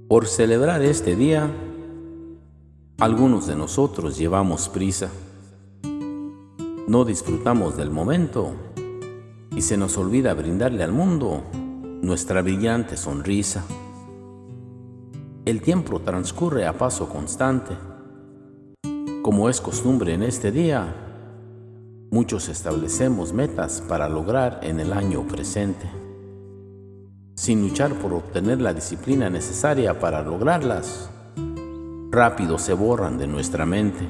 Por celebrar este día, algunos de nosotros llevamos prisa. No disfrutamos del momento y se nos olvida brindarle al mundo nuestra brillante sonrisa. El tiempo transcurre a paso constante. Como es costumbre en este día, muchos establecemos metas para lograr en el año presente, sin luchar por obtener la disciplina necesaria para lograrlas. Rápido se borran de nuestra mente.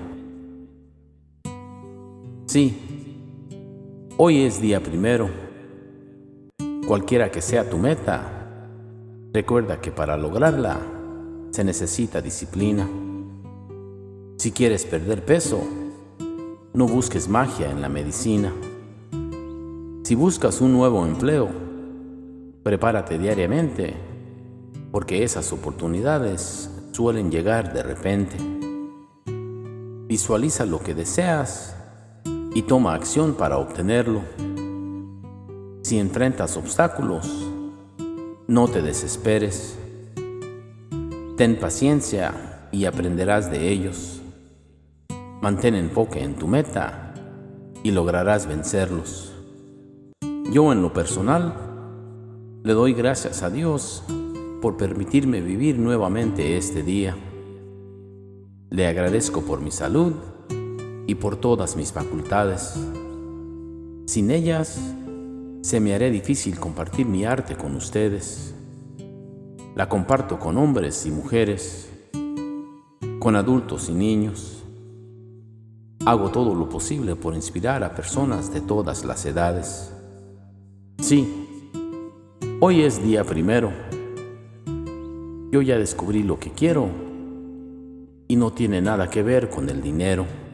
Sí, hoy es día primero. Cualquiera que sea tu meta, recuerda que para lograrla se necesita disciplina. Si quieres perder peso, no busques magia en la medicina. Si buscas un nuevo empleo, prepárate diariamente, porque esas oportunidades suelen llegar de repente. Visualiza lo que deseas y toma acción para obtenerlo. Si enfrentas obstáculos, no te desesperes. Ten paciencia y aprenderás de ellos. Mantén enfoque en tu meta y lograrás vencerlos. Yo, en lo personal, le doy gracias a Dios por permitirme vivir nuevamente este día. Le agradezco por mi salud y por todas mis facultades. Sin ellas, se me hará difícil compartir mi arte con ustedes. La comparto con hombres y mujeres, con adultos y niños. Hago todo lo posible por inspirar a personas de todas las edades. Sí, hoy es día primero. Yo ya descubrí lo que quiero y no tiene nada que ver con el dinero.